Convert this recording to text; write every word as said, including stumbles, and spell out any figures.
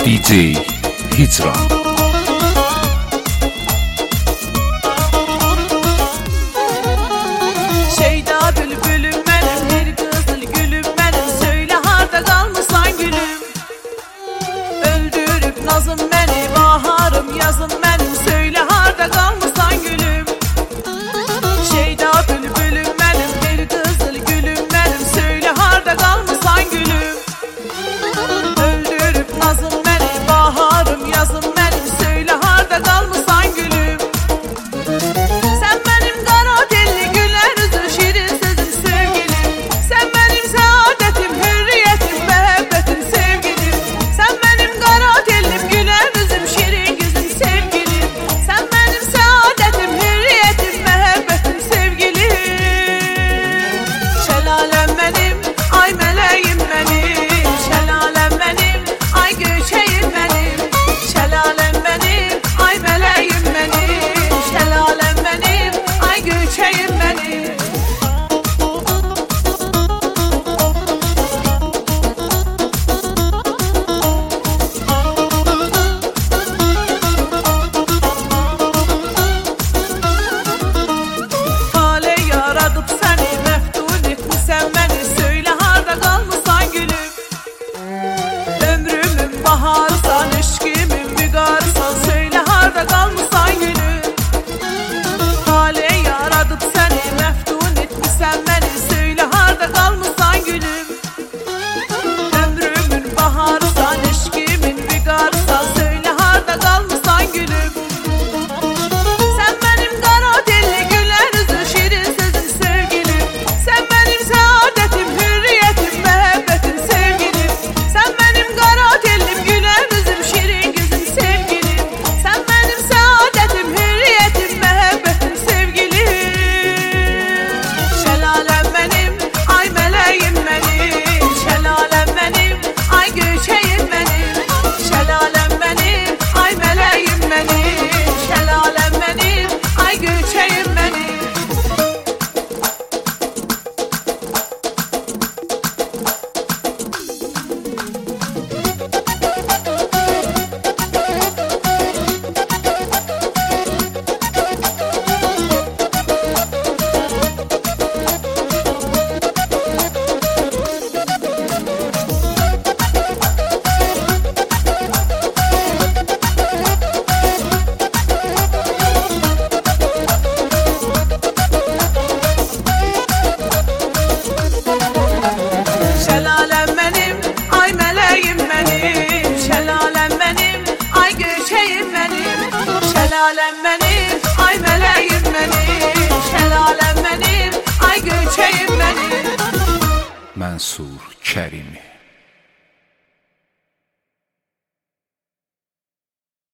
D J Hicran. Şeyda bülbülüm benim, bir kızıl gülüm benim, söyle harda kalmışsan gülüm. Öldürüp nazım beni, baharım yazım benim, söyle harda kalmışsan gülüm. Şeyda bülbülüm benim, bir kızıl gülüm benim, söyle harda kalmışsan gülüm. Öldürüp nazım beni, baharım yazım benim, söyle harda kalmışsan gülüm. Sen benim kara dilli güler yüzlü şirin sözüm sevgilim. Sen benim saadetim, hürriyetim, müebbetim sevgilim. Sen benim kara dillim, güler yüzüm, şirin yüzüm sevgilim. Sen benim saadetim, hürriyetim, müebbetim sevgilim. Şelalem benim, ay meleğim benim. Şelalem benim, ay göçeğim benim. Şelalem benim, ay meleğim benim. Şelalem benim, ay göçeğim benim. Hale yaradıp seni, meftun etmişsen beni, söyle harda kalmışsan gülüm. Ömrümün baharsan, eşkimin mügarsan, söyle harda kalmışsan gülüm. Hale yaradıp seni, meftun etmişsen beni, söyle harda kalmışsan gülüm. Ömrümün baharsan, eşkimin mügarsan, söyle harda kalmışsan gülüm. Sen benim kara dilli güler yüzlü şirin sözüm sevgilim. Sen benim saadetim, hürriyetim, müebbetim sevgilim. Sen benim kara dillim, güler yüzüm, şirin yüzüm sevgilim. Sen benim saadetim, hürriyetim, müebbetim sevgilim. Şelalem benim, ay meleğim benim. Şelalem benim, ay göçeğim benim. Şelalem benim, ay meleğim benim. Şelalem benim, ay göçeğim benim. Şelalem benim, ay meleğim benim. Şelalem benim, ay göçeğim benim. Şelalem benim, ay meleğim benim. Şelalem benim, ay göçeğim benim. Mansur Kərimi.